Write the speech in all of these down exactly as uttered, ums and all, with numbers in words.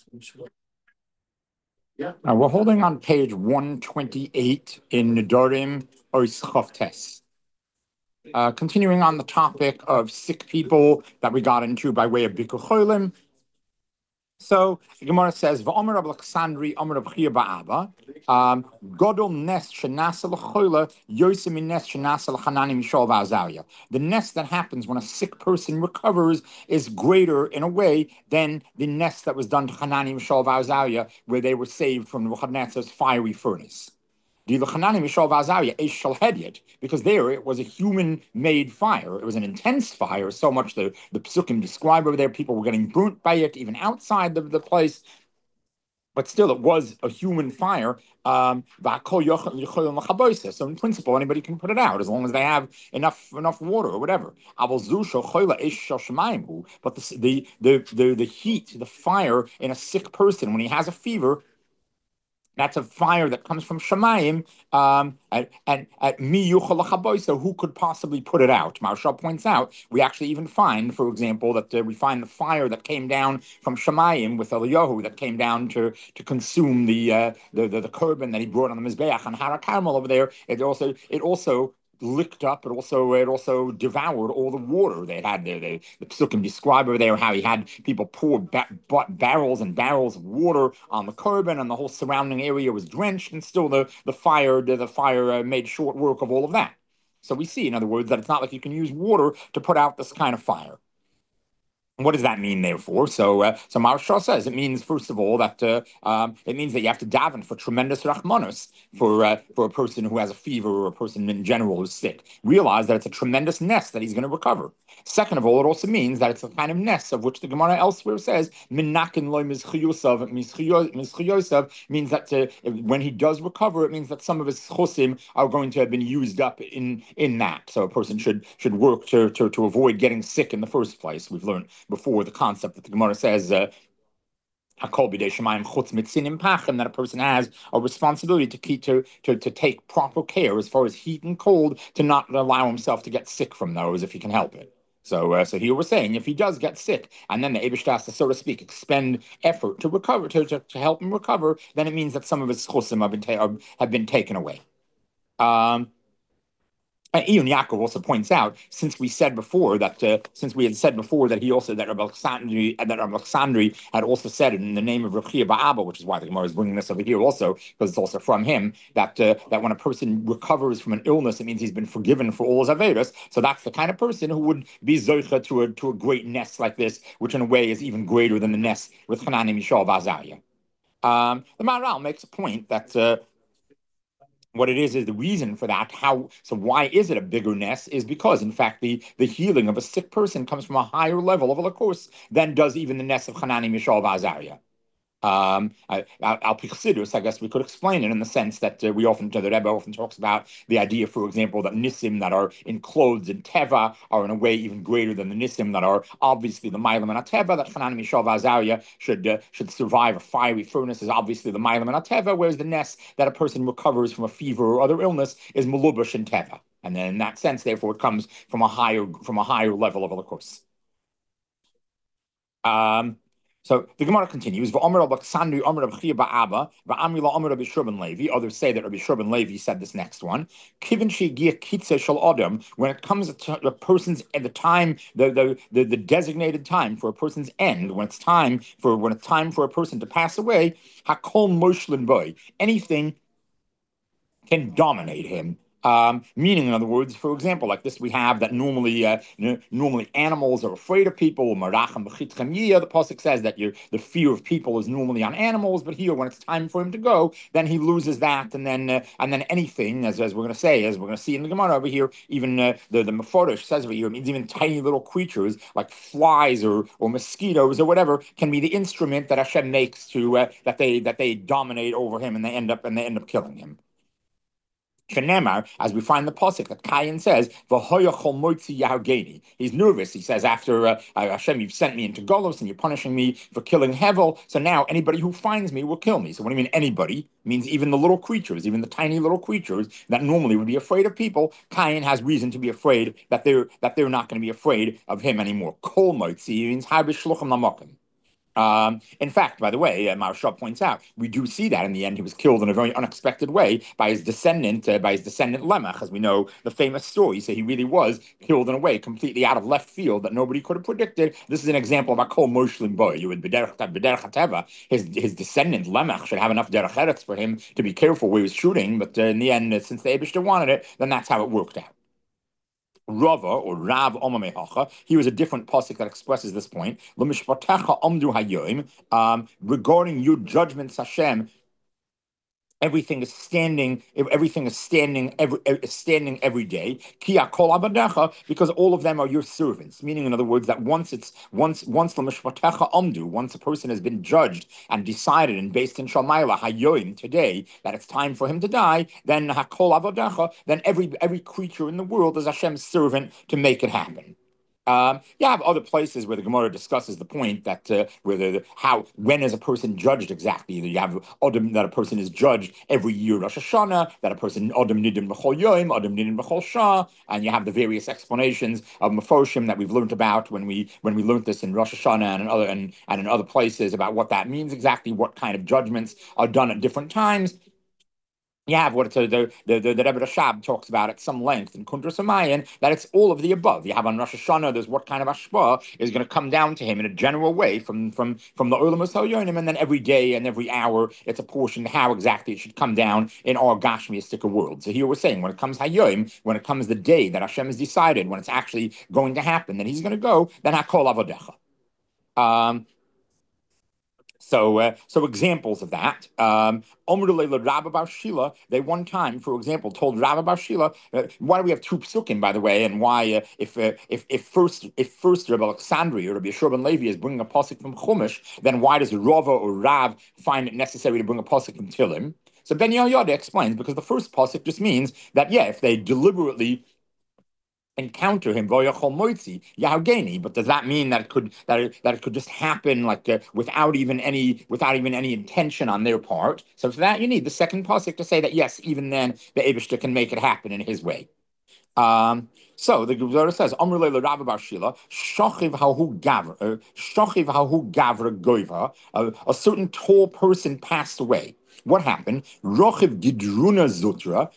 Uh, we're holding on page one twenty-eight in Nedarim Ois Chavtes. Uh, continuing on the topic of sick people that we got into by way of Bikur Cholim. So the Gemara says, "V'omer Rab Alexandri, Omer Rab Chia Ba'aba, um, Godol Nest Shenasa L'Choila, Yosem in Nest Shenasa L'Chanani Mishol V'Azariah." The nest that happens when a sick person recovers is greater in a way than the nest that was done to Hanani Mishol V'Azariah, where they were saved from Nebuchadnezzar's fiery furnace. Because there it was a human-made fire. It was an intense fire, so much the, the psukim describe over there. People were getting burnt by it, even outside the, the place. But still, it was a human fire. Um, so in principle, anybody can put it out as long as they have enough enough water or whatever. But the the the the, the heat, the fire in a sick person when he has a fever, that's a fire that comes from Shemayim, um, and and at mi yuchal. So who could possibly put it out? Maharshal points out we actually even find, for example, that uh, we find the fire that came down from Shemayim with Eliyahu that came down to to consume the uh, the, the the korban that he brought on the mizbeach and Har HaKarmel over there. It also it also licked up, but also it also devoured all the water they had there. The, the psukim describe over there how he had people pour ba- barrels and barrels of water on the korban, and the whole surrounding area was drenched, and still the the fire the, the fire uh, made short work of all of that. So we see, in other words, that it's not like you can use water to put out this kind of fire. What does that mean, therefore? So, uh, so Maharshal says it means, first of all, that uh, um, it means that you have to daven for tremendous rachmanus for uh, for a person who has a fever or a person in general who's sick. Realize that it's a tremendous nest that he's going to recover. Second of all, it also means that it's a kind of nest of which the Gemara elsewhere says minakin loy mizchiyusav mizchiyosav means that uh, when he does recover, it means that some of his chosim are going to have been used up in in that. So a person should should work to to to avoid getting sick in the first place. We've learned before the concept that the Gemara says uh, that a person has a responsibility to keep to, to to take proper care as far as heat and cold, to not allow himself to get sick from those if he can help it. So, uh, so here we're saying if he does get sick, and then the Eibush has to, so to speak, expend effort to recover, to, to, to help him recover, then it means that some of his chosim have been ta- have been taken away. Um, And Ian Yaakov also points out, since we said before that, uh, since we had said before that he also that Rabbi Alexandri that Rabbi Alexandri had also said it in the name of Rav Chia Ba'aba, which is why the Gemara is bringing this over here also, because it's also from him that uh, that when a person recovers from an illness, it means he's been forgiven for all his averos. So that's the kind of person who would be zoicha to a to a great nest like this, which in a way is even greater than the nest with Hanani Mishal Vazariah. Um, the Maharal makes a point that. Uh, what it is is the reason for that. How so? Why is it a bigger nest? Is because in fact the the healing of a sick person comes from a higher level of a course than does even the nest of Hanani Mishal Vazariah. Um, Al Pichsidus, I guess we could explain it in the sense that uh, we often, the Rebbe often talks about the idea, for example, that Nisim that are enclosed in Teva are in a way even greater than the Nisim that are obviously the Mailam and Ateva, that Hanan Mishav Azariah should uh, should survive a fiery furnace is obviously the Mailam and Ateva, whereas the nest that a person recovers from a fever or other illness is Malubush and Teva. And then in that sense, therefore, it comes from a higher from a higher level of a course. Um, so the Gemara continues. Others say that Rabbi Shurban Levi said this next one. When it comes to a person's at the time, the, the the the designated time for a person's end, when it's time for when it's time for a person to pass away, hakol moshlin boy, anything can dominate him. Um, meaning, in other words, for example, like this, we have that normally, uh, n- normally animals are afraid of people. The pasuk says that you the fear of people is normally on animals, but here, when it's time for him to go, then he loses that, and then uh, and then anything, as, as we're going to say, as we're going to see in the Gemara over here, even uh, the the Meforish says over here, it means even tiny little creatures like flies or or mosquitoes or whatever can be the instrument that Hashem makes to uh, that they that they dominate over him, and they end up and they end up killing him. Shenemar, as we find the pasuk that Kayin says, he's nervous. He says, after uh, Hashem, you've sent me into Golos and you're punishing me for killing Hevel. So now anybody who finds me will kill me. So what do you mean anybody? It means even the little creatures, even the tiny little creatures that normally would be afraid of people. Kayin has reason to be afraid that they're that they're not going to be afraid of him anymore. Kol moitzi means Um, in fact, by the way, uh, Maharsha points out, we do see that in the end he was killed in a very unexpected way by his descendant, uh, by his descendant Lemach, as we know the famous story. So he really was killed in a way completely out of left field that nobody could have predicted. This is an example of a kol moshlim boy. You would b'derech hateva. His his descendant Lemach should have enough derech eretz for him to be careful where he was shooting. But uh, in the end, uh, since the Eibishter wanted it, then that's how it worked out. Rava or Rav Omamehacha, he was a different pasuk that expresses this point. L'mishpatecha omdu hayoim, um, regarding your judgments, Hashem, everything is standing. Everything is standing every standing every day. Kia kol abadecha, because all of them are your servants. Meaning, in other words, that once it's once once l'mishpatecha omdu, once a person has been judged and decided and based in Shalmaila hayoim today that it's time for him to die, then hakol abadecha, then every every creature in the world is Hashem's servant to make it happen. Um, you have other places where the Gemara discusses the point that uh, where the, how when is a person judged exactly. You have Adam that a person is judged every year Rosh Hashanah, that a person Adam Nidim B'chol Yom, Adam Nidim B'chol Shah, and you have the various explanations of Mefoshim that we've learned about when we when we learned this in Rosh Hashanah and in other and, and in other places about what that means exactly, what kind of judgments are done at different times. You have what the the the, the, the Rebbe Rashab talks about at some length in Kundras Hamayan, that it's all of the above. You have on Rosh Hashanah, there's what kind of ashpa is going to come down to him in a general way from from from the Olam Yonim, and then every day and every hour it's a portion how exactly it should come down in our Gashmiistic world. So here we're saying when it comes Hayoim, when it comes the day that Hashem has decided when it's actually going to happen, then He's going to go. Then Hakol Avodecha. Um, So, uh, so examples of that. Um, Rabba Bar Shila, they one time, for example, told Rabba Bar Shila, uh, why do we have two psukim, by the way, and why uh, if uh, if if first if first Rabbi Alexandria or Rabbi Yeshua ben Levi is bringing a pasuk from Chumash, then why does Rava or Rav find it necessary to bring a pasuk from Tilim? So Ben Yehoyada explains because the first pasuk just means that yeah, if they deliberately encounter him, Yahogeni, but does that mean that it could that it, that it could just happen like uh, without even any without even any intention on their part? So for that you need the second pasuk to say that yes, even then the Eibishter can make it happen in his way. Um, so the Gemara says, "Amr le Rav Bar Shila, shachiv hahu gavra, shachiv hahu gavra goiva." A certain tall person passed away. What happened? Rochiv gidruna zutra.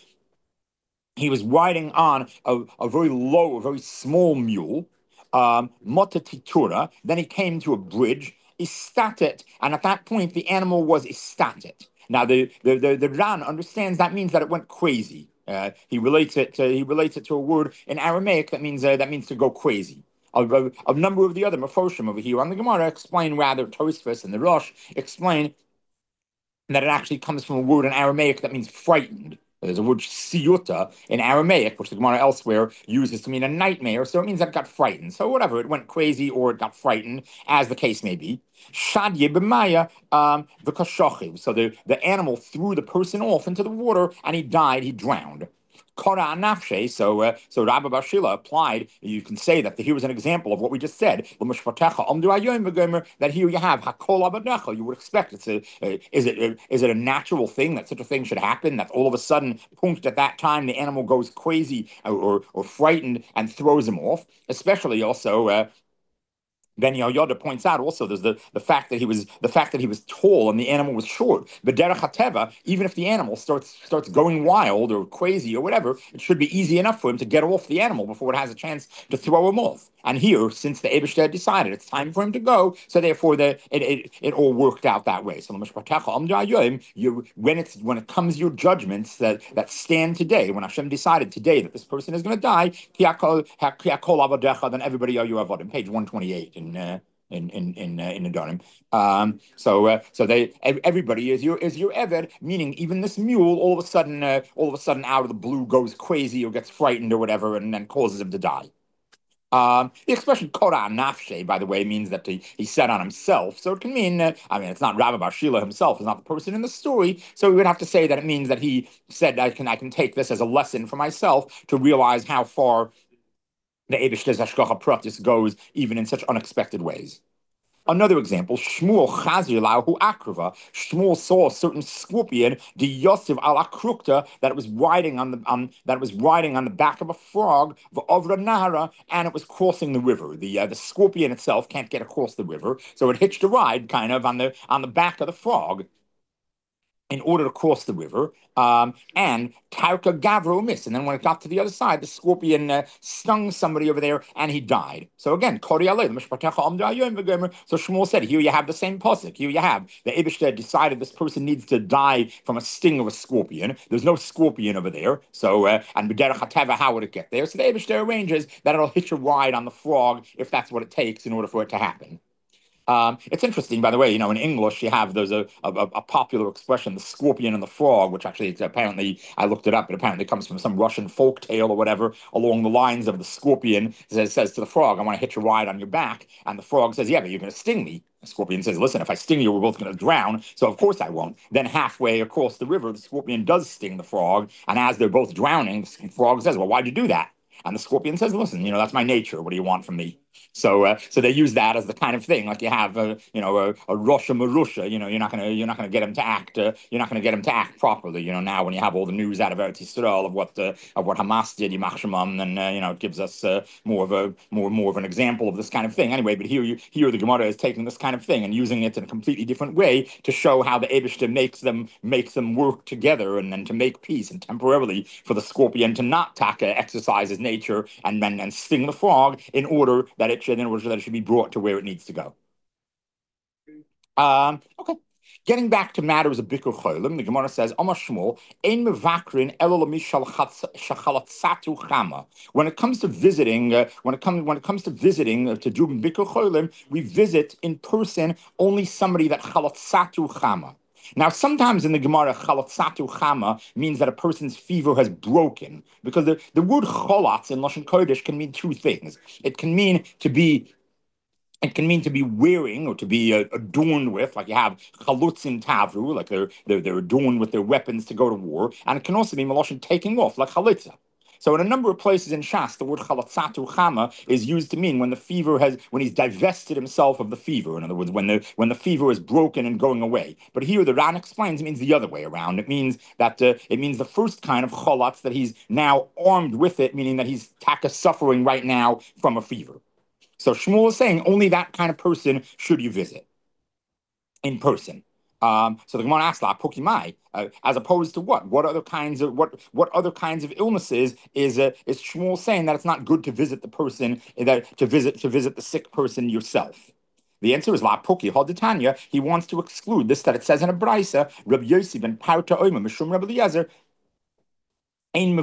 He was riding on a, a very low, a very small mule, um, Motatitura. Then he came to a bridge, istatet, and at that point the animal was istatet. Now the the the, the Ran understands that means that it went crazy. Uh, he relates it. To, he relates it to a word in Aramaic that means uh, that means to go crazy. A, a, a number of the other Mefoshim over here on the Gemara explain rather Tosfos and the Rosh explain that it actually comes from a word in Aramaic that means frightened. There's a word siyuta in Aramaic, which the Gemara elsewhere uses to mean a nightmare. So it means that it got frightened. So whatever, it went crazy or it got frightened, as the case may be. Shadye b'maya um, v'kashachiv. So the, the animal threw the person off into the water and he died, he drowned. Kora nafshe. So, uh, so Rabbi Bar Shila applied. You can say that here was an example of what we just said. That here you have hakol abadecha. You would expect it's a. Uh, is it uh, is it a natural thing that such a thing should happen? That all of a sudden, punct at that time, the animal goes crazy or or, or frightened and throws him off. Especially also. Uh, Ben Yehoyada points out also there's the, the fact that he was the fact that he was tall and the animal was short. But derech hateva, even if the animal starts starts going wild or crazy or whatever, it should be easy enough for him to get off the animal before it has a chance to throw him off. And here, since the Eibishter decided it's time for him to go, so therefore the it it, it all worked out that way. So you when it's when it comes your judgments that, that stand today, when Hashem decided today that this person is going to die, then everybody are you avodim. Page one twenty-eight in uh, in in in uh, in Adonim. Um, so uh, so they everybody is your is your eved, meaning even this mule all of a sudden uh, all of a sudden out of the blue goes crazy or gets frightened or whatever, and then causes him to die. Um, the expression "kora nafshe," by the way, means that he, he set on himself. So it can mean, uh, I mean, it's not Rabbi Bar Shila himself; it's not the person in the story. So we would have to say that it means that he said, "I can I can take this as a lesson for myself to realize how far the Eibishter's hashgacha pratis goes, even in such unexpected ways." Another example, Shmuel Chazir Lahu Akrava. Shmuel saw a certain scorpion, the Yosef al Akrukta, that it was riding on the um, that it was riding on the back of a frog, the Ovra Nahara, and it was crossing the river. The uh, the scorpion itself can't get across the river, so it hitched a ride kind of on the on the back of the frog in order to cross the river, um, and Tarka Gavro missed. And then when it got to the other side, the scorpion uh, stung somebody over there, and he died. So again, Kori Alei, so Shmuel said, here you have the same pasuk. Here you have the Eibishter decided this person needs to die from a sting of a scorpion. There's no scorpion over there. So, uh, and B'derech HaTeva, how would it get there? So the Eibishter arranges that it'll hitch a ride on the frog if that's what it takes in order for it to happen. Um, it's interesting, by the way, you know, in English, you have, there's a, a, a popular expression, the scorpion and the frog, which actually, it's apparently, I looked it up, it apparently comes from some Russian folk tale or whatever, along the lines of the scorpion says, says to the frog, I want to hitch a ride on your back. And the frog says, yeah, but you're going to sting me. The scorpion says, listen, if I sting you, we're both going to drown, so of course I won't. Then halfway across the river, the scorpion does sting the frog, and as they're both drowning, the frog says, well, why'd you do that? And the scorpion says, listen, you know, that's my nature. What do you want from me? So, uh, so they use that as the kind of thing, like you have, uh, you know, a, a Russia Marusha. You know, you're not gonna, you're not gonna get him to act. Uh, you're not gonna get him to act properly. You know, now when you have all the news out of Eretz Yisrael of what uh, of what Hamas did, Yimach Shemam, then uh, you know, it gives us uh, more of a more more of an example of this kind of thing. Anyway, but here you here the Gemara is taking this kind of thing and using it in a completely different way to show how the Eibishter makes them makes them work together and then to make peace and temporarily for the scorpion to not taka exercise his nature and then and sting the frog in order that it should in order that it should be brought to where it needs to go. Um, okay. Getting back to matters of Bikur Cholim, the Gemara says, Amar Shmuel, Ein mevakrin elo l'mishal shachalatzatu chama. When it comes to visiting, uh, when it comes when it comes to visiting uh, to do Bikur Cholim, we visit in person only somebody that chalatzatu chama. Now, sometimes in the Gemara, chalatzatu chama means that a person's fever has broken, because the, the word chalatz in Lashon Kodesh can mean two things. It can mean to be It can mean to be wearing or to be uh, adorned with, like you have chalutzin tavru, like they're, they're they're adorned with their weapons to go to war, and it can also be maloshin taking off, like chalitza. So in a number of places in Shas, the word chalatzatu chama is used to mean when the fever has, when he's divested himself of the fever. In other words, when the when the fever is broken and going away. But here the Ran explains it means the other way around. It means that uh, it means the first kind of chalatz, that he's now armed with it, meaning that he's taka suffering right now from a fever. So Shmuel is saying only that kind of person should you visit in person. Um, so the Gemara asks, "Pokimai," uh, as opposed to what? What other kinds of what what other kinds of illnesses is uh, is Shmuel saying that it's not good to visit the person, that to visit to visit the sick person yourself? The answer is La Puki Hoditanya. He wants to exclude this, that it says in a brisa, Rabbi Yossi ben Parta Oima Mishum Rabbi Eliezer. We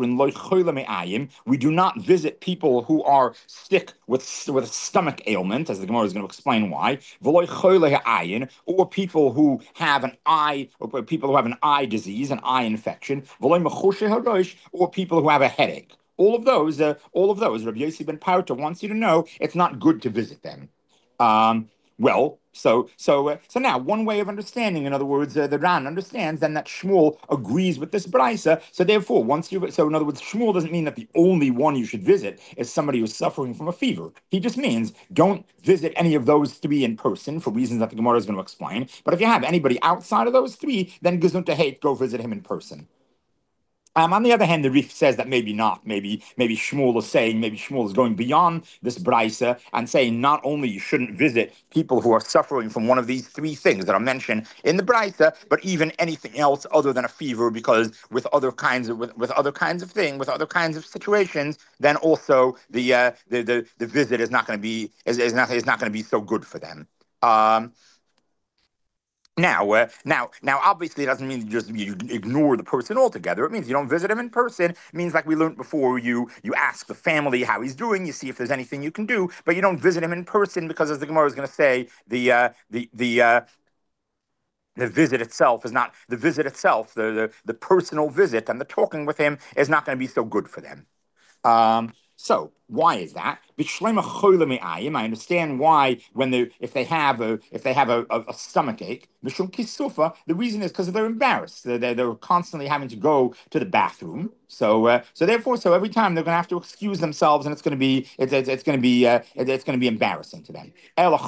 do not visit people who are sick with, with a stomach ailment, as the Gemara is going to explain why, or people who have an eye, or people who have an eye disease, an eye infection, or people who have a headache. All of those, uh, all of those, Rabbi Yossi ben Parta wants you to know it's not good to visit them. Um, well, so so uh, so now one way of understanding, in other words, uh, the Ran understands then that Shmuel agrees with this brisa. So therefore, once you so in other words, Shmuel doesn't mean that the only one you should visit is somebody who's suffering from a fever. He just means don't visit any of those three in person for reasons that the Gemara is going to explain. But if you have anybody outside of those three, then gesundheit hate, go visit him in person. Um, on the other hand, the Rif says that maybe not. Maybe maybe Shmuel is saying, maybe Shmuel is going beyond this brisa and saying not only you shouldn't visit people who are suffering from one of these three things that are mentioned in the brisa, but even anything else other than a fever, because with other kinds of with, with other kinds of thing, with other kinds of situations, then also the uh, the, the the visit is not going to be is, is not is not going to be so good for them. Um, Now, uh, now, now, obviously, it doesn't mean you just you ignore the person altogether. It means you don't visit him in person. It means, like we learned before, you you ask the family how he's doing. You see if there's anything you can do, but you don't visit him in person because, as the Gemara is going to say, the uh, the the uh, the visit itself is not the visit itself. The, the the personal visit and the talking with him is not going to be so good for them. Um, So why is that? I understand why when they if they have a if they have a, a, a stomach ache, the reason is because they're embarrassed. They're, they're, they're constantly having to go to the bathroom. So uh, so therefore, so every time they're going to have to excuse themselves, and it's going to be it's, it's, it's going to be uh, it, it's going to be embarrassing to them.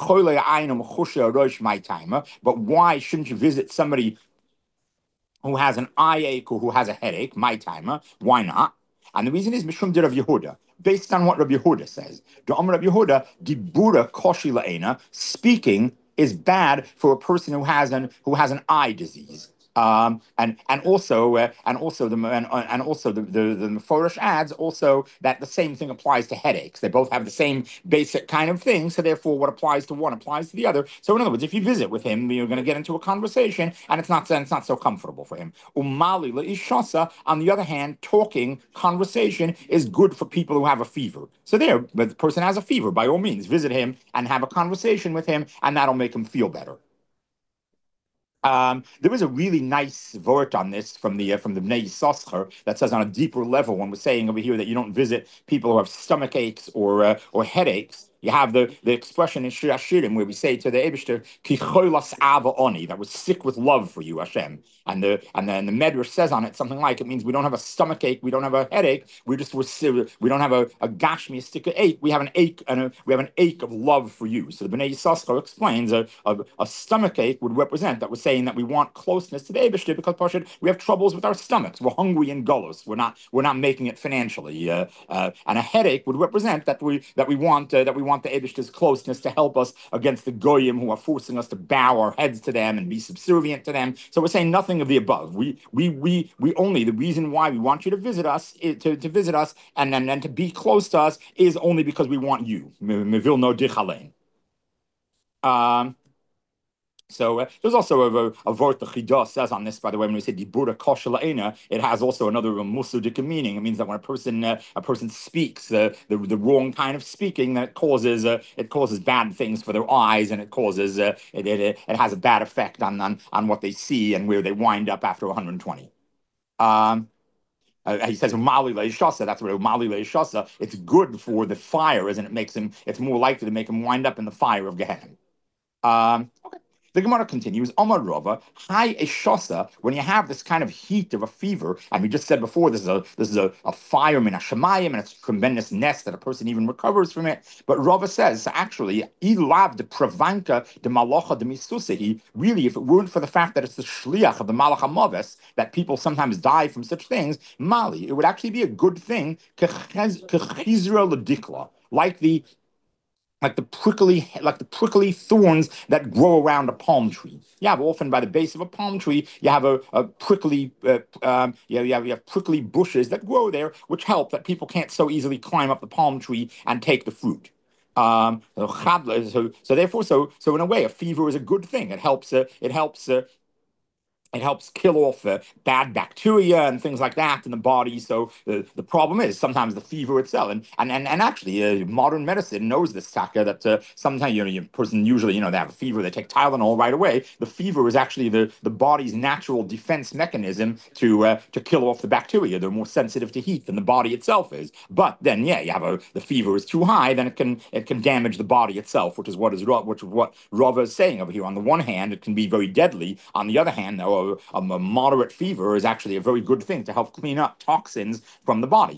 But why shouldn't you visit somebody who has an eye ache or who has a headache? My timer. Why not? And the reason is Mishum de Rav Yehuda, based on what Rav Yehuda says. The Rav Yehuda, dibura koshi la'ena, speaking is bad for a person who has an who has an eye disease. Um, and and also uh, and also the and, and also the the, the Meforish adds also that the same thing applies to headaches. They both have the same basic kind of thing. So therefore, what applies to one applies to the other. So in other words, if you visit with him, you're going to get into a conversation, and it's not it's not so comfortable for him. Umali leishasa. On the other hand, talking conversation is good for people who have a fever. So there, but the person has a fever. By all means, visit him and have a conversation with him, and that'll make him feel better. Um, there is a really nice vort on this from the uh, from the Bnei Yissaschar that says on a deeper level when we're saying over here that you don't visit people who have stomach aches or uh, or headaches. You have the, the expression in Shir Hashirim where we say to the Eibishter, Ki cholas ava oni, that was sick with love for you, Hashem. And the and then the Medrash says on it something like it means we don't have a stomach ache, we don't have a headache, we just we're, we don't have a, a gashmi, a stick of ache, we have an ache and a, we have an ache of love for you. So the Bnei Yissaschar explains a, a, a stomach ache would represent that we're saying that we want closeness to the Eibishter because Pashad, we have troubles with our stomachs. We're hungry and gullus. We're not we're not making it financially. Uh, uh, and a headache would represent that we that we want uh, that we want the Eibishter's closeness to help us against the goyim who are forcing us to bow our heads to them and be subservient to them. So we're saying nothing of the above. We we we we only the reason why we want you to visit us is, to, to visit us and then and to be close to us is only because we want you. Mevil no dichalein. Um so uh, there's also a, a, a vort the Chidah says on this, by the way, when we say dibura kosher la'ena, it has also another musudik meaning. It means that when a person uh, a person speaks uh, the the wrong kind of speaking, that it causes uh, it causes bad things for their eyes, and it causes uh, it, it it has a bad effect on, on on what they see and where they wind up after one hundred twenty. Um, uh, he says Mali Leishasa. That's what Mali Leishasa. It's good for the fire, isn't it? Makes him. It's more likely to make him wind up in the fire of Gehenna. Um, okay. The Gemara continues, Omar Rava, high eshosa, when you have this kind of heat of a fever, and we just said before, this is a this is a, a fire min hashamayim, and it's a tremendous nest that a person even recovers from it. But Rava says, actually, ilav de pravanka de malacha de misusehi, really, if it weren't for the fact that it's the shliach of the malach hamaves, that people sometimes die from such things, mali, it would actually be a good thing, kechizra ledikla, like the like the prickly, like the prickly thorns that grow around a palm tree. You have often by the base of a palm tree, you have a, a prickly, uh, um, you, have, you, have, you have prickly bushes that grow there, which help that people can't so easily climb up the palm tree and take the fruit. Um, so, so therefore, so so in a way, a fever is a good thing. It helps. Uh, it helps. Uh, it helps kill off uh, bad bacteria and things like that in the body. So uh, the problem is sometimes the fever itself, and and and, and actually, uh, modern medicine knows this, Taka, that uh, sometimes you know, a person usually you know they have a fever, they take Tylenol right away. The fever is actually the, the body's natural defense mechanism to uh, to kill off the bacteria. They're more sensitive to heat than the body itself is. But then, yeah, you have a the fever is too high, then it can it can damage the body itself, which is what is which is what Rava is saying over here. On the one hand, it can be very deadly. On the other hand, though, a, a moderate fever is actually a very good thing to help clean up toxins from the body.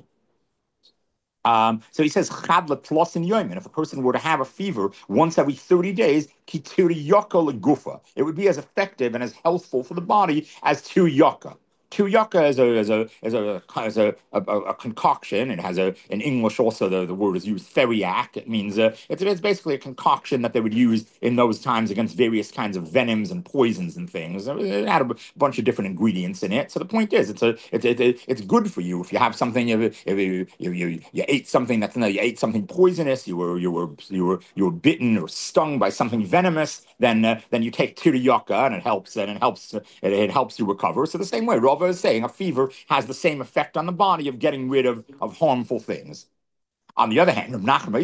Um, so he says, Chadla plus in yomin. If a person were to have a fever once every thirty days, kitiri yaka legufa, it would be as effective and as healthful for the body as two yaka. Two yucca is a is a is a is a, a, a concoction. It has a in English also the, the word is used theriac. It means uh, it's it's basically a concoction that they would use in those times against various kinds of venoms and poisons and things. It had a bunch of different ingredients in it. So the point is, it's a it's it, it's good for you if you have something. If, if you, you you you ate something that's you, know, you ate something poisonous. You were you were you were you were bitten or stung by something venomous. Then uh, then you take tiriyaka and it helps and it helps it, it helps you recover. So the same way, Rava is saying a fever has the same effect on the body of getting rid of, of harmful things. On the other hand, Rab Nachman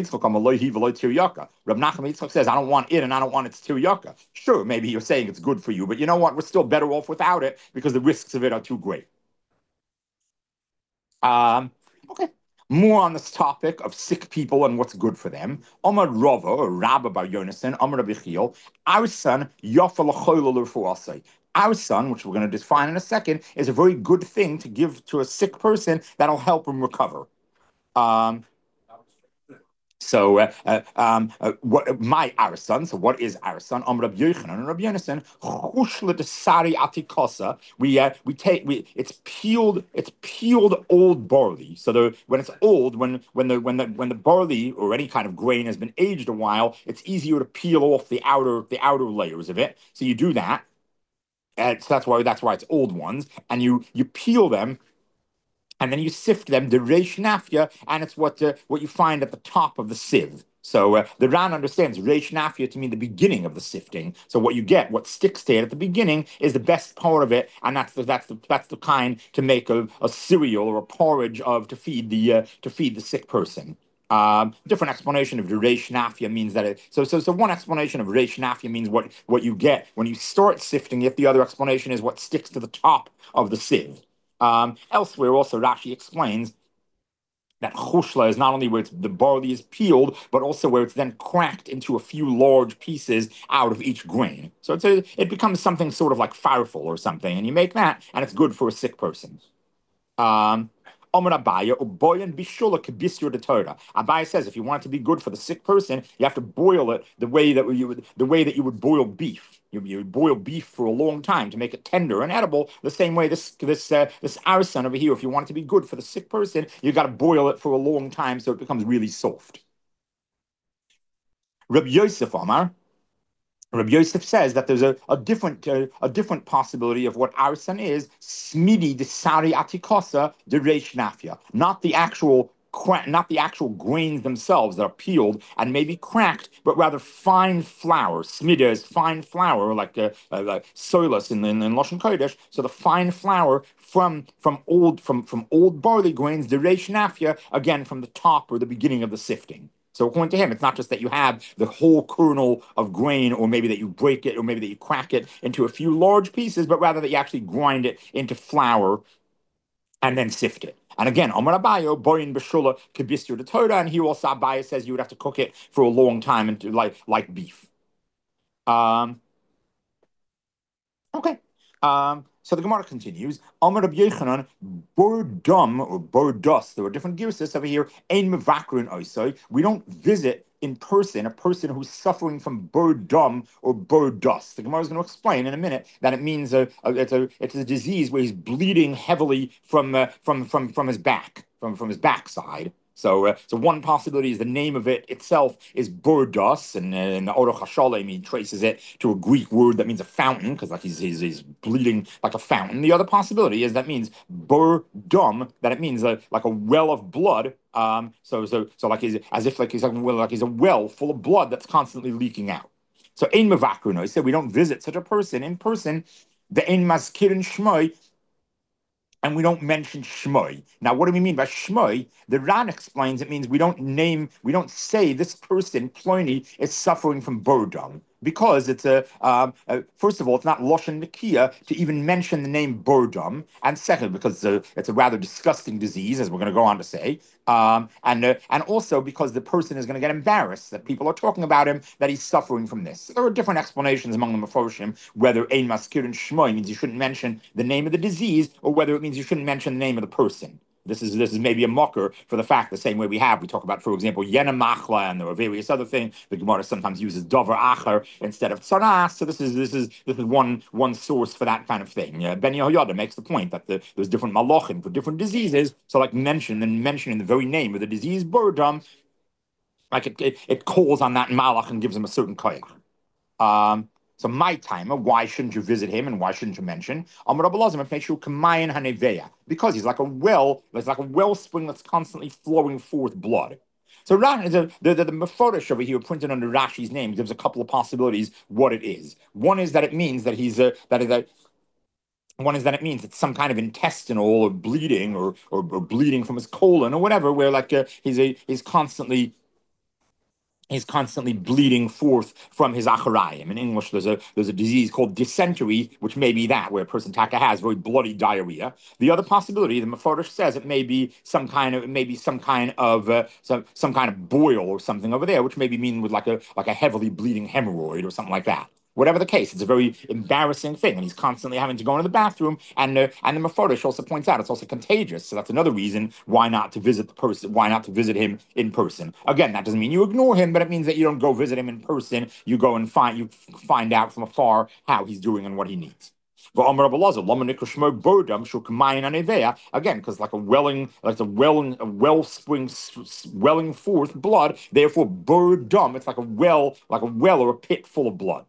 Yitzchak says, I don't want it and I don't want its tiriyaka. Sure, maybe you're saying it's good for you, but you know what? We're still better off without it because the risks of it are too great. Um, okay. More on this topic of sick people and what's good for them. Omar Rava, or Rabba Bar Yonasan, Omar Rabbi Chiel, our son, Yofa L'choil L'fuasei. Our son, which we're going to define in a second, is a very good thing to give to a sick person that'll help him recover. Um, so, uh, uh, um, uh, what my our son? So, what is our son? Am Rabbi Yochanan and Rabbi Yonasan. Chushla de sari atikosa. We uh, we take we it's peeled it's peeled old barley. So the when it's old, when when the when the when the barley or any kind of grain has been aged a while, it's easier to peel off the outer the outer layers of it. So you do that. And so that's why that's why it's old ones, and you you peel them and then you sift them, the reish nafya, and it's what uh, what you find at the top of the sieve. So uh, the Ran understands reish nafya to mean the beginning of the sifting. So what you get, what sticks to it at the beginning, is the best part of it, and that's the that's the that's the kind to make a, a cereal or a porridge of to feed the uh, to feed the sick person. Um, different explanation of the reish nafya means that it. So so so one explanation of reish nafya means what what you get when you start sifting it. The other explanation is what sticks to the top of the sieve. Um, elsewhere, also Rashi explains that chushla is not only where it's, the barley is peeled, but also where it's then cracked into a few large pieces out of each grain. So it's a, it becomes something sort of like farfel or something, and you make that, and it's good for a sick person. Um, Omer Abaya, Uboyan Bishula Kibisur the Torah. Abaya says if you want it to be good for the sick person, you have to boil it the way that you would the way that you would boil beef. You, you would boil beef for a long time to make it tender and edible. The same way this this uh, this arson over here, if you want it to be good for the sick person, you got to boil it for a long time so it becomes really soft. Reb Yosef Omar. Rabbi Yosef says that there's a, a different uh, a different possibility of what arson is. Smidi de sari atikosa de reish nafya, not the actual cra- not the actual grains themselves that are peeled and maybe cracked, but rather fine flour. Smida is fine flour, like uh, uh, like soilus in, in, in Lashon Kodesh. So the fine flour from from old from from old barley grains, the reish nafya, again from the top or the beginning of the sifting. So according to him, it's not just that you have the whole kernel of grain, or maybe that you break it, or maybe that you crack it into a few large pieces, but rather that you actually grind it into flour and then sift it. And again, Omar Abayo, Boyin Bashula, Kibistur the Torah, and here also Abayo says you would have to cook it for a long time and like like beef. Um, Okay. Um, so the Gemara continues. Amar Rabbi Yochanan, Burdum or Burdos. There are different girsas over here. Ein mevakrin oisai. We don't visit in person a person who's suffering from burdum or burdos. The Gemara is going to explain in a minute that it means a, a it's a it's a disease where he's bleeding heavily from uh, from from from his back from from his backside. So, uh, so one possibility is the name of it itself is Burdos, and uh, in Oroch Hashalem he traces it to a Greek word that means a fountain, because like he's, he's he's bleeding like a fountain. The other possibility is that means Burdum, that it means a, like a well of blood. Um, so so so like he's as if like he's like, well, like he's a well full of blood that's constantly leaking out. So Ein Mevakruno, he said we don't visit such a person in person. The Ein Maskirin Shmoi, and we don't mention Shmoi. Now, what do we mean by Shmoi? The Ran explains it means we don't name, we don't say this person, Pliny, is suffering from boredom. Because it's a, um, uh, first of all, it's not Loshen Nikia to even mention the name boredom. And second, because it's a, it's a rather disgusting disease, as we're going to go on to say. Um, and uh, and also because the person is going to get embarrassed that people are talking about him, that he's suffering from this. So there are different explanations among the Mefoshim, whether Ein Maskir and Shmoi means you shouldn't mention the name of the disease, or whether it means you shouldn't mention the name of the person. This is this is maybe a mocker for the fact the same way we have we talk about, for example, Yena Machla, and there are various other things. The Gemara sometimes uses Dover Acher instead of Tzaras. So this is this is this is one one source for that kind of thing. Uh, Ben Yehoyada makes the point that the, there's different malachim for different diseases. So like mention and mentioning the very name of the disease, Burdom, like it, it it calls on that malach and gives him a certain koyach. Um, so my timer, why shouldn't you visit him and why shouldn't you mention? Because he's like a well, it's like a wellspring that's constantly flowing forth blood. So the the, the, the Mephodesh over here printed under Rashi's name gives a couple of possibilities what it is. One is that it means that he's a that is that one is that it means it's some kind of intestinal or bleeding or or, or bleeding from his colon or whatever, where like uh, he's a he's constantly he's constantly bleeding forth from his acharayim. In English, there's a there's a disease called dysentery, which may be that, where a person taka has very bloody diarrhea. The other possibility, the Mefarish says, it may be some kind of it may be some kind of uh, some some kind of boil or something over there, which maybe mean with like a like a heavily bleeding hemorrhoid or something like that. Whatever the case, it's a very embarrassing thing, and he's constantly having to go into the bathroom. And uh, and the Mefarish also points out it's also contagious, so that's another reason why not to visit the person, why not to visit him in person. Again, that doesn't mean you ignore him, but it means that you don't go visit him in person. You go and find you find out from afar how he's doing and what he needs. Again, because like a welling, like a welling, a wellspring, welling forth blood. Therefore, bird dumb. It's like a well, like a well or a pit full of blood.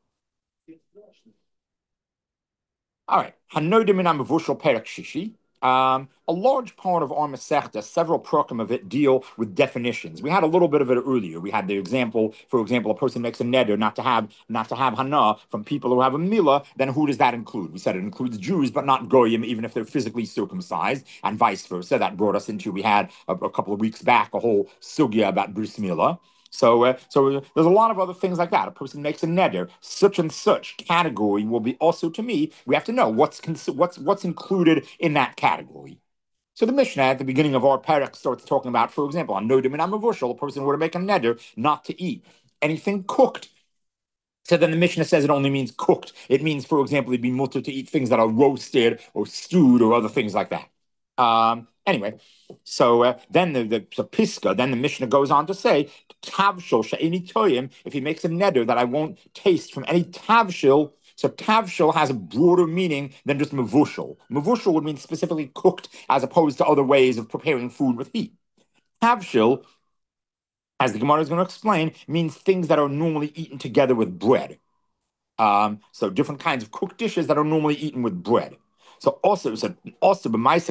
All right. Hanodim in Amavushal Perek Shishi. Um, a large part of our Masechta, several prokim of it deal with definitions. We had a little bit of it earlier. We had the example, for example, a person makes a neder not to have not to have hana from people who have a milah. Then who does that include? We said it includes Jews, but not goyim, even if they're physically circumcised, and vice versa. That brought us into we had a, a couple of weeks back a whole sugya about bris milah. So, uh, so there's a lot of other things like that. A person makes a neder, such and such category will be also to me. We have to know what's cons- what's what's included in that category. So the Mishnah at the beginning of our parak starts talking about, for example, on Nodim and Amavushal, a person were to make a neder not to eat anything cooked. So then the Mishnah says it only means cooked. It means, for example, it'd be mutter to eat things that are roasted or stewed or other things like that. Um, anyway, so uh, then the, the, the Piska, then the Mishnah goes on to say, Tavshil she'eni toyim, if he makes a neder that I won't taste from any tavshil. So tavshil has a broader meaning than just mavushal. Mavushal would mean specifically cooked as opposed to other ways of preparing food with heat. Tavshil, as the Gemara is going to explain, means things that are normally eaten together with bread. Um, so different kinds of cooked dishes that are normally eaten with bread. So also, so also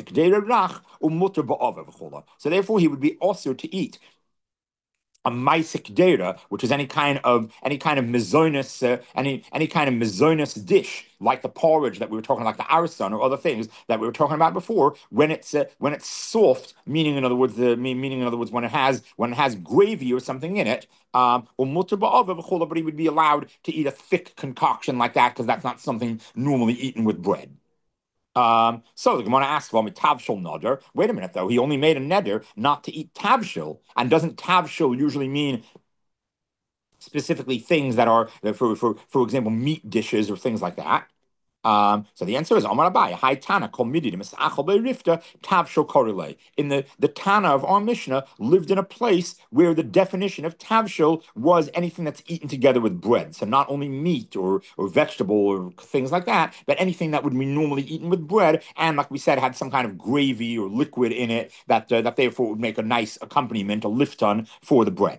so therefore he would be also to eat a maisik dera, which is any kind of any kind of mezonus, uh, any any kind of mezonus dish, like the porridge that we were talking, like the arson or other things that we were talking about before. When it's uh, when it's soft, meaning in other words, the meaning in other words, when it has when it has gravy or something in it, um, but he would be allowed to eat a thick concoction like that because that's not something normally eaten with bread. Um, so the Gemara asks, well, tavshil neder. Wait a minute, though. He only made a neder not to eat tavshil, and doesn't tavshil usually mean specifically things that are, for for for example, meat dishes or things like that? Um, so the answer is Amar Abai, Hai Tana, Kol Mididim, Achal Rifta, Tavshil Korele. In the, the Tana of our Mishnah lived in a place where the definition of Tavshil was anything that's eaten together with bread. So not only meat or, or vegetable or things like that, but anything that would be normally eaten with bread, and like we said, had some kind of gravy or liquid in it that uh, that therefore would make a nice accompaniment, a lifton for the bread.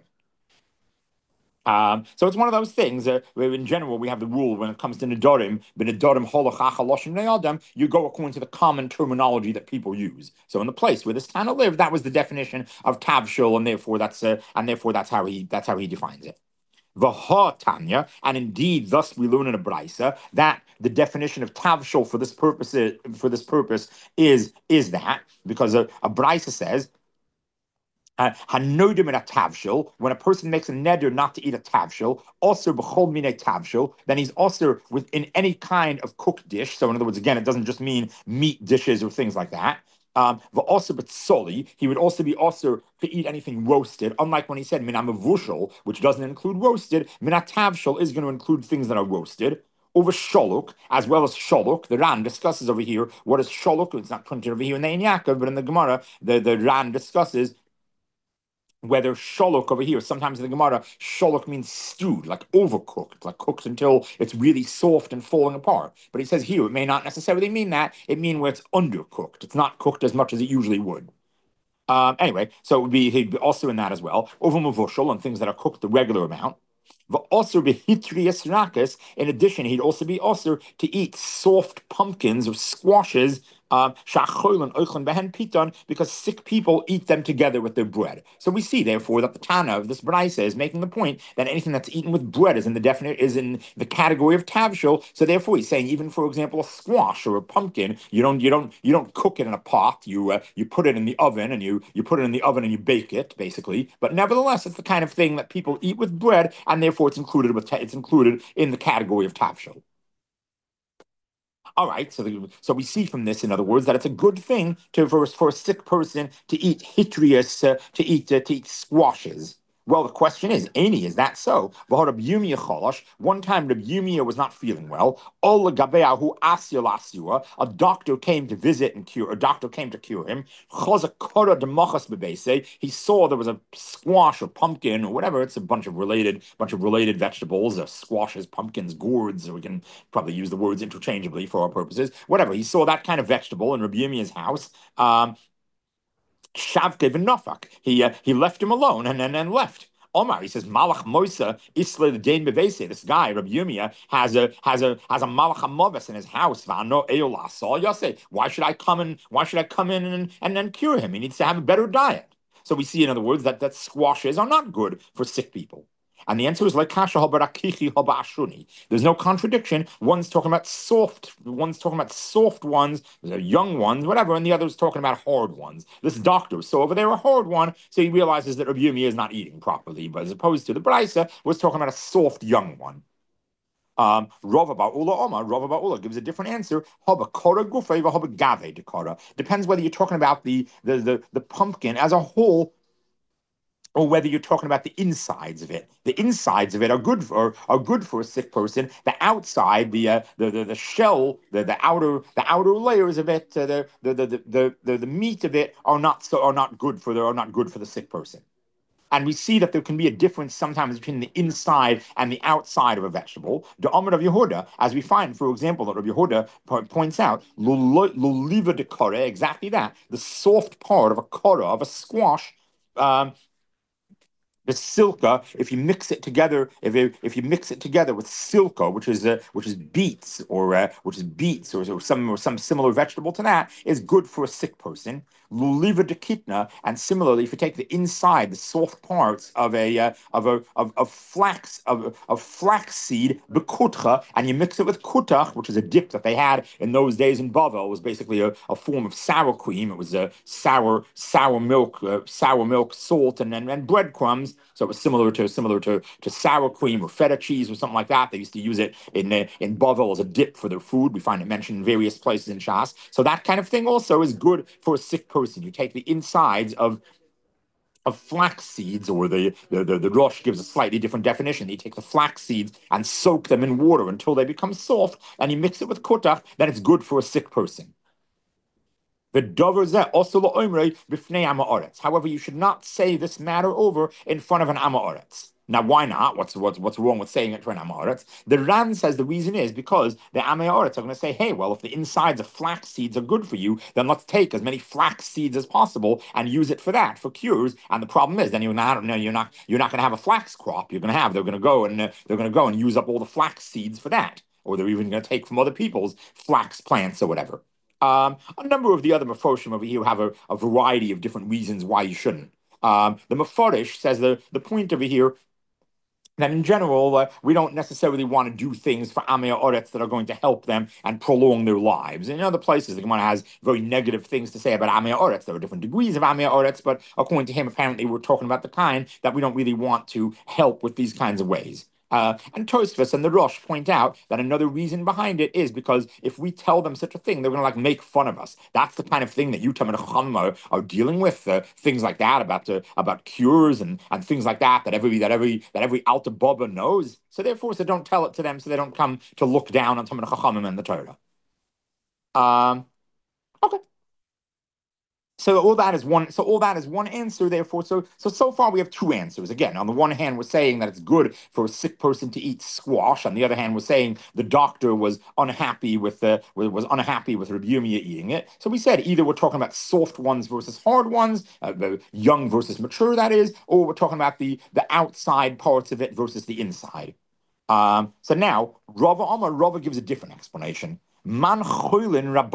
Um, so it's one of those things uh, where, in general, we have the rule when it comes to nedarim, nedarim holachach you go according to the common terminology that people use. So in the place where this Tana lived, that was the definition of tavshil, and therefore that's uh, and therefore that's how he that's how he defines it. V'ha Tanya, and indeed, thus we learn in a brisa that the definition of tavshil for this purpose for this purpose is is that because a, a brisa says. Uh, Hanodim in a tavshil, when a person makes a neder not to eat a tavshil, also b'chol mine tavshil, then he's also within any kind of cooked dish. So in other words, again, it doesn't just mean meat dishes or things like that. Um, but also soli, he would also be also to eat anything roasted. Unlike when he said minamavushal, which doesn't include roasted, minatavshil is going to include things that are roasted. Over sholuk, as well as sholuk, the Ran discusses over here what is sholuk. It's not printed over here in the Ein Yaakov, but in the Gemara, the, the Ran discusses whether sholok over here, sometimes in the Gemara, sholok means stewed, like overcooked, like cooked until it's really soft and falling apart. But he says here, it may not necessarily mean that. It means where it's undercooked. It's not cooked as much as it usually would. Um, anyway, so it would be, he'd be also in that as well. Over mavushal and things that are cooked the regular amount. But also be hitrias rakas. In addition, he'd also be also to eat soft pumpkins or squashes Um, because sick people eat them together with their bread. So we see, therefore, that the Tana of this Braisa is making the point that anything that's eaten with bread is in the definite is in the category of tavshil. So therefore, he's saying even, for example, a squash or a pumpkin, you don't you don't you don't cook it in a pot. You uh, you put it in the oven and you you put it in the oven and you bake it basically. But nevertheless, it's the kind of thing that people eat with bread, and therefore it's included with it's included in the category of tavshil. All right, so the, so we see from this, in other words, that it's a good thing to for, for a sick person to eat hitrius, uh, to eat uh, to eat squashes. Well, the question is, Aini, is that so? One time, Rabbi Yirmiyah was not feeling well. A doctor came to visit and cure. A doctor came to cure him. He saw there was a squash or pumpkin or whatever. It's a bunch of related, bunch of related vegetables. Uh, squashes, pumpkins, gourds. We can probably use the words interchangeably for our purposes. Whatever. He saw that kind of vegetable in Rabbi Yirmiyah's house. Um, Shavte v'nofak. He uh, he left him alone and then and left. Omar, he says, Malach Moisa Isla the Dain Bevese. This guy, Rabbi Yirmiyah, has a has a has a Malach Hamoves in his house. V'ano Eola. So you say, why should I come in? Why should I come in and and then cure him? He needs to have a better diet. So we see, in other words, that that squashes are not good for sick people. And the answer is like kasha habarakichi habashuni. There's no contradiction. One's talking about soft, one's talking about soft ones, young ones, whatever, and the other's talking about hard ones. This doctor, so over there a hard one, so he realizes that Rabbi Yirmiyah is not eating properly, but as opposed to the Braisa was talking about a soft young one. Um, Rava Ba'ula Oma, Rava Ba'ula gives a different answer. Depends whether you're talking about the, the, the, the pumpkin as a whole, or whether you're talking about the insides of it. The insides of it are good for are good for a sick person. The outside, the uh, the, the the shell, the, the outer the outer layers of it, uh, the, the, the the the the meat of it are not so are not good for the are not good for the sick person. And we see that there can be a difference sometimes between the inside and the outside of a vegetable. The Amr of Yehuda, as we find, for example, that Rabbi Yehuda points out, luliva de kore, exactly that, the soft part of a kora, of a squash, um, the silka, if you mix it together, if you, if you mix it together with silka, which is uh, which is beets or uh, which is beets or, or some or some similar vegetable to that, is good for a sick person. Luliva de kitna, and similarly, if you take the inside, the soft parts of a uh, of a of, of flax of of flax seed, bekutcha, and you mix it with kutach, which is a dip that they had in those days in Bavel. It was basically a, a form of sour cream. It was a sour sour milk, uh, sour milk, salt, and and, and breadcrumbs. So it was similar to similar to, to sour cream or feta cheese or something like that. They used to use it in uh, in Bavel as a dip for their food. We find it mentioned in various places in Shas. So that kind of thing also is good for a sick person. You take the insides of of flax seeds, or the, the, the, the Rosh gives a slightly different definition. You take the flax seeds and soak them in water until they become soft, and you mix it with kotach, then it's good for a sick person. However, you should not say this matter over in front of an Amoritz. Now, why not? What's what's what's wrong with saying it to an Amoritz? The Ran says the reason is because the Amoritz are going to say, "Hey, well, if the insides of flax seeds are good for you, then let's take as many flax seeds as possible and use it for that, for cures." And the problem is, then you're not, no, you're not, you're not going to have a flax crop. You're going to have, they're going to go and uh, they're going to go and use up all the flax seeds for that, or they're even going to take from other people's flax plants or whatever. Um, a number of the other Mefoshim over here have a, a variety of different reasons why you shouldn't. Um, the Meforish says the, the point over here that in general, uh, we don't necessarily want to do things for Amei Oretz that are going to help them and prolong their lives. In other places, the Gemara has very negative things to say about Amei Oretz. There are different degrees of Amei Oretz, but according to him, apparently we're talking about the kind that we don't really want to help with these kinds of ways. Uh, and Tosfos and the Rosh point out that another reason behind it is because if we tell them such a thing, they're going to like make fun of us. That's the kind of thing that you Talmid Chacham are, are dealing with. Uh, things like that about uh, about cures and, and things like that that every that every that every Alta Baba knows. So therefore, so don't tell it to them, so they don't come to look down on Talmid Chacham and the Torah. Um, okay. So all that is one. So all that is one answer. Therefore, so so so far we have two answers. Again, on the one hand, we're saying that it's good for a sick person to eat squash. On the other hand, we're saying the doctor was unhappy with the was unhappy with Rabbi Yirmiyah eating it. So we said either we're talking about soft ones versus hard ones, uh, the young versus mature, that is, or we're talking about the the outside parts of it versus the inside. Um, so now Rava Amar Rava gives a different explanation. Man choilin rabbanon.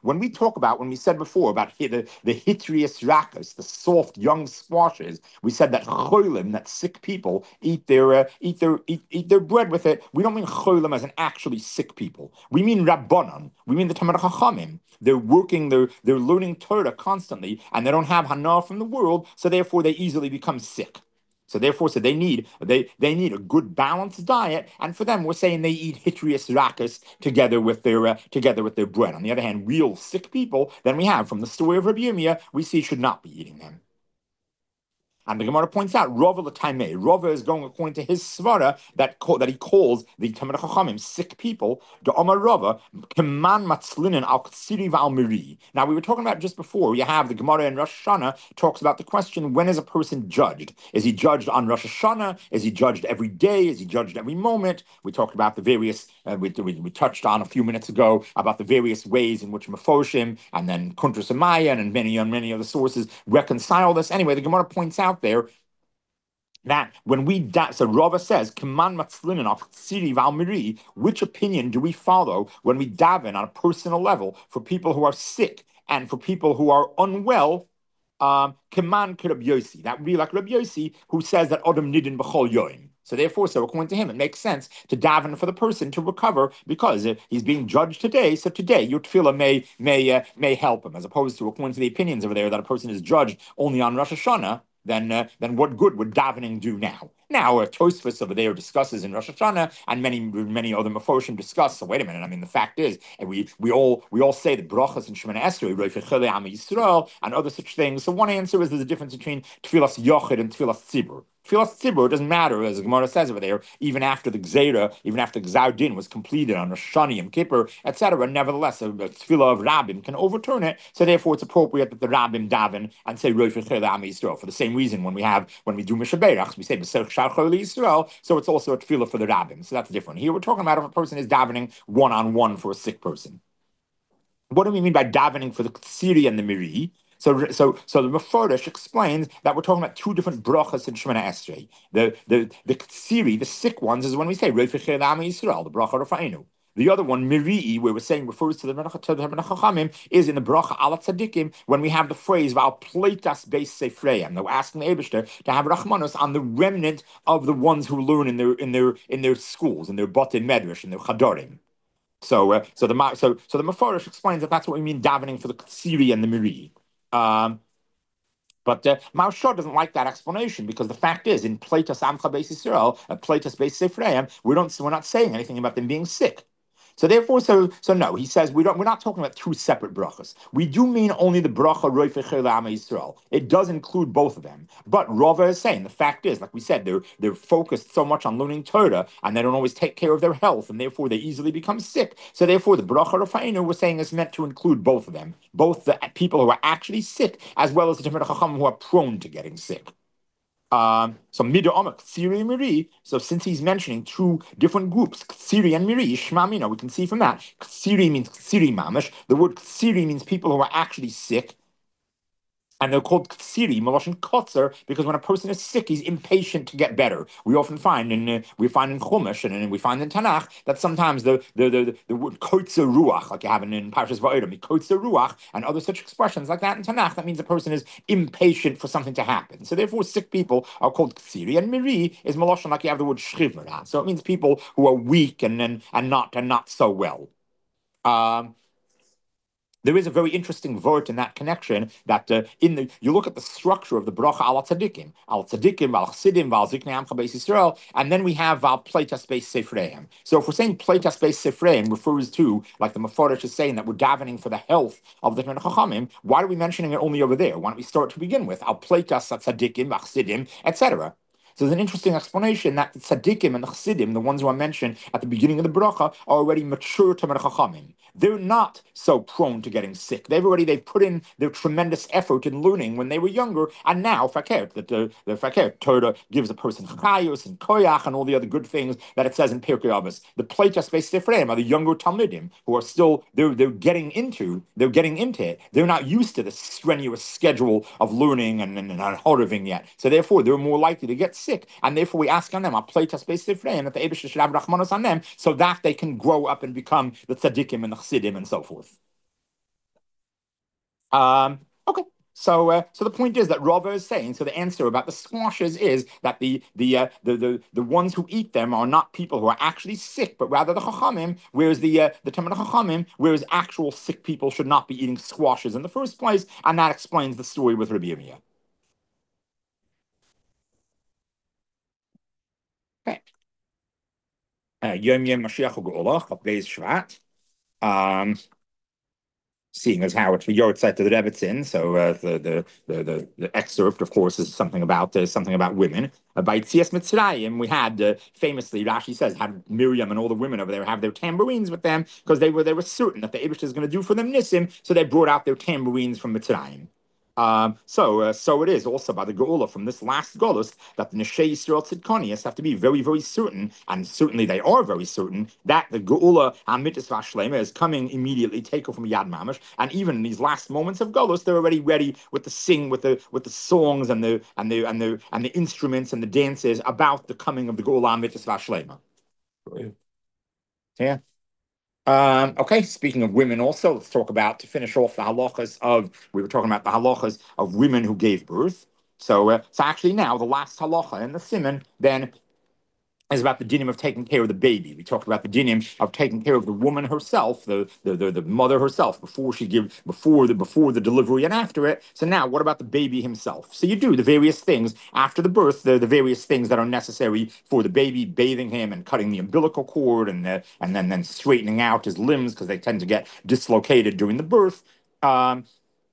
when we talk about, when we said before about the, the hitrius rakas, the soft young squashes, we said that cholim, that sick people, eat their uh, eat their eat, eat their bread with it. We don't mean cholim as an actually sick people. We mean rabbanon. We mean the Talmid Chachamim. They're working, they're they're learning Torah constantly, and they don't have hana from the world, so therefore they easily become sick. So therefore, so they need they they need a good balanced diet, and for them, we're saying they eat hitrius rakas together with their uh, together with their bread. On the other hand, real sick people, then we have from the story of Rabbi Yirmiyah, we see should not be eating them. And the Gemara points out, Rava l'taimei. Rava is going according to his svara that call, that he calls the Talmid Chachamim sick people. The Amar Rava keman matzlinin al ktsiri v'al miri. Now we were talking about just before. You have the Gemara in Rosh Hashanah talks about the question: when is a person judged? Is he judged on Rosh Hashanah? Is he judged every day? Is he judged every moment? We talked about the various. Uh, we, we we touched on a few minutes ago about the various ways in which Mefoshim and then Kuntras and Maya and many and many other sources reconcile this. Anyway, the Gemara points out there that when we da- so Rava says Kaman Matzlinin of Tziri Valmiri, which opinion do we follow when we daven on a personal level for people who are sick and for people who are unwell? Um, Kaman Rabbi Yossi, that would be like Rabbi Yossi, who says that Adam Nidin B'chol Yoim. So therefore, so according to him, it makes sense to daven for the person to recover because uh, he's being judged today. So today, your tefillah may may uh, may help him, as opposed to according to the opinions over there that a person is judged only on Rosh Hashanah. Then, uh, then what good would davening do now? Now, uh, Tosfos over there discusses in Rosh Hashanah, and many many other Mefoshim discuss. So wait a minute. I mean, the fact is, and we we all we all say the brachas and Shemana Esrei, Roifechele Am Yisrael, and other such things. So one answer is there's a difference between tefillas yochid and tefillas tzibur. Tefillas tzibur doesn't matter, as the Gemara says over there, even after the Gzeira, even after the Gzar Din was completed on Rosh Hashanah, Yom Kippur, et cetera. Nevertheless, a, a tefillah of Rabbim can overturn it. So therefore, it's appropriate that the Rabbim daven and say Rosh Hashanah Am Yisrael. For the same reason, when we have when we do Mishaberach, we say B'Serach Shar Chol Yisrael. So it's also a tefillah for the Rabbim. So that's different. Here we're talking about if a person is davening one on one for a sick person. What do we mean by davening for the Ksiri and the Miri? So, so, so the Meforish explains that we're talking about two different brachas in Shemana Esrei. The the the Ksiri, the sick ones, is when we say Reifechel Am Yisrael, the bracha Rafa'inu. The other one, Mirii, where we're saying refers to the Chachamim, is in the bracha Ala Tzadikim when we have the phrase Val Pleitas Beis Seifreim. They're asking the Eibishter to have Rachmanos on the remnant of the ones who learn in their in their in their schools, in their Batei Medrash, in their Chadorim. So, uh, so the so so the Meforish explains that that's what we mean davening for the Ksiri and the Mirii. Um, but uh, Maharshal doesn't like that explanation because the fact is, in Pleitas Amcha Beis Yisrael, uh, Pleitas Beis Seifreim, we don't we're not saying anything about them being sick. So therefore, so so no, he says we don't. We're not talking about two separate brachas. We do mean only the bracha Roifechel Am Yisrael. It does include both of them. But Rava is saying the fact is, like we said, they're they're focused so much on learning Torah and they don't always take care of their health, and therefore they easily become sick. So therefore, the bracha Rafa'inu we're saying is meant to include both of them, both the people who are actually sick as well as the Talmid Chacham who are prone to getting sick. Um, so Mida Omer, Ksiri and Miri. So since he's mentioning two different groups, Ksiri and Miri, Shmamina, we can see from that. Ksiri means Ksiri Mamish. The word Ksiri means people who are actually sick. And they're called ksiri, maloshin kotzer, because when a person is sick, he's impatient to get better. We often find in uh, we find in Chumash and, and we find in Tanakh that sometimes the the the, the word kotzer ruach, like you have in, in Parshas Va'odam, kotzer ruach, and other such expressions like that in Tanakh, that means a person is impatient for something to happen. So therefore, sick people are called ksiri, and miri is maloshin, like you have the word shchivmera. So it means people who are weak and and, and not and not so well. Um, There is a very interesting word in that connection that uh, in the you look at the structure of the bracha al tzadikim, al tzadikim, al chasidim, al ziknei amcha beis Yisrael, and then we have al pleitas beis sefreim. So if we're saying pleitas beis sefreim refers to, like the Meforish is saying, that we're davening for the health of the Talmid Chachamim, why are we mentioning it only over there? Why don't we start to begin with al pleitas tzadikim, al chasidim, et cetera. So there's an interesting explanation that the tzaddikim and the chassidim, the ones who are mentioned at the beginning of the bracha, are already mature Talmid Chachamim. They're not so prone to getting sick. They've already they've put in their tremendous effort in learning when they were younger, and now fakir that the the fakir Torah gives a person chayus and koyach and all the other good things that it says in Pirkei Avos. The pleitas beis sefreim are the younger talmidim who are still they're they're getting into they're getting into it. They're not used to the strenuous schedule of learning and and, and horiving yet. So therefore, they're more likely to get sick, and therefore we ask on them a pleitas beis sefreim that the Eibishter should have rachmanos on them so that they can grow up and become the tzaddikim and the chassidim and so forth. Um, okay. So, uh, so the point is that Rava is saying. So the answer about the squashes is that the the uh, the the the ones who eat them are not people who are actually sick, but rather the chachamim. Whereas the uh, the Talmud chachamim, whereas actual sick people should not be eating squashes in the first place, and that explains the story with Rabbi Yirmiyah. Okay. Uh, Yom Yom Mashiach U'Geula, Chaf Beis Shvat. Um, seeing as how it's the Yortzeit to the Rebbetzin, so uh, the, the, the the the excerpt, of course, is something about uh, something about women. Uh, by Tzias Mitzrayim, we had uh, famously, Rashi says, had Miriam and all the women over there have their tambourines with them because they were they were certain that the Eibush is going to do for them Nissim, so they brought out their tambourines from Mitzrayim. Um, so, uh, so it is also by the Geula from this last Golus that the Neshei Yisrael Tzidkonius have to be very, very certain, and certainly they are very certain, that the Geula HaMitzvah Shlema is coming immediately, taken from Yad Mamash, and even in these last moments of Golus, they're already ready with the sing, with the with the songs and the and the and the and the instruments and the dances about the coming of the Geula HaMitzvah Shlema. Yeah. Um, okay, speaking of women also, let's talk about, to finish off the halachas of, we were talking about the halachas of women who gave birth. So, uh, so actually now the last halacha in the Siman then is about the dinim of taking care of the baby. We talked about the dinim of taking care of the woman herself, the the, the, the mother herself, before she give before the before the delivery and after it. So now, what about the baby himself? So you do the various things after the birth, the, the various things that are necessary for the baby, bathing him and cutting the umbilical cord, and uh, and then then straightening out his limbs because they tend to get dislocated during the birth. Um,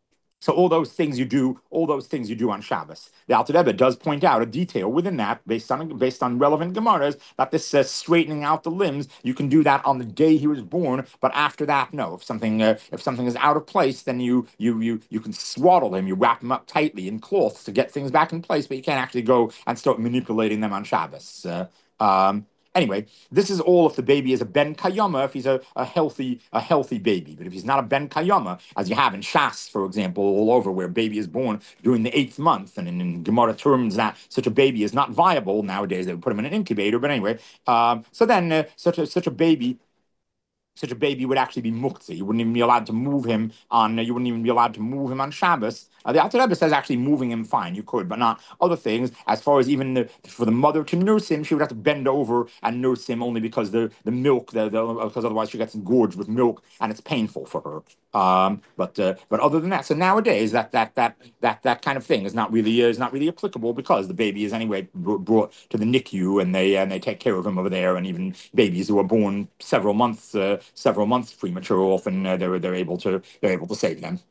so all those things you do, all those things you do on Shabbos. The Alter Rebbe does point out a detail within that, based on based on relevant Gemaras, that this says straightening out the limbs. You can do that on the day he was born, but after that, no. If something uh, if something is out of place, then you you you you can swaddle him, you wrap him up tightly in cloths to get things back in place, but you can't actually go and start manipulating them on Shabbos. Uh, um, Anyway, this is all if the baby is a ben kayama, if he's a, a healthy a healthy baby. But if he's not a ben kayama, as you have in Shas, for example, all over, where a baby is born during the eighth month, and in, in Gemara terms that such a baby is not viable nowadays, they would put him in an incubator. But anyway, um, so then uh, such a such a baby such a baby would actually be muktzah. You wouldn't even be allowed to move him on. You wouldn't even be allowed to move him on Shabbos. Uh, the Alter Rebbe says actually moving him fine, you could, but not other things. As far as even the, for the mother to nurse him, she would have to bend over and nurse him only because the the milk, the, the because otherwise she gets engorged with milk and it's painful for her. Um, but uh, but other than that, so nowadays that that that that that kind of thing is not really uh, is not really applicable because the baby is anyway brought to the N I C U and they and they take care of him over there, and even babies who are born several months uh, several months premature often uh, they're they're able to they're able to save them.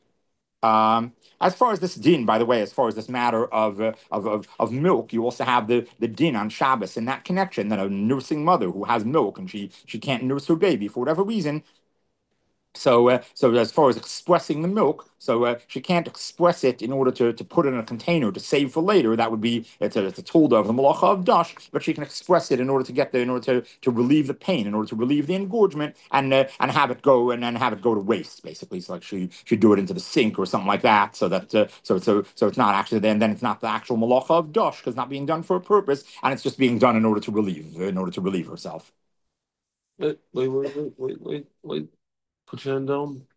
Um, as far as this din, by the way, as far as this matter of, uh, of of of milk, you also have the the din on Shabbos in that connection that a nursing mother who has milk and she she can't nurse her baby for whatever reason. So, uh, so as far as expressing the milk, so uh, she can't express it in order to, to put it in a container to save for later. That would be it's a, it's a told of the malacha of dash, but she can express it in order to get there, in order to, to relieve the pain, in order to relieve the engorgement, and uh, and have it go and then have it go to waste. Basically, so like she should do it into the sink or something like that, so that uh, so so so it's not actually then then it's not the actual malacha of dash because it's not being done for a purpose, and it's just being done in order to relieve in order to relieve herself. Wait, wait, wait, wait, wait, wait, wait. Put your hand down.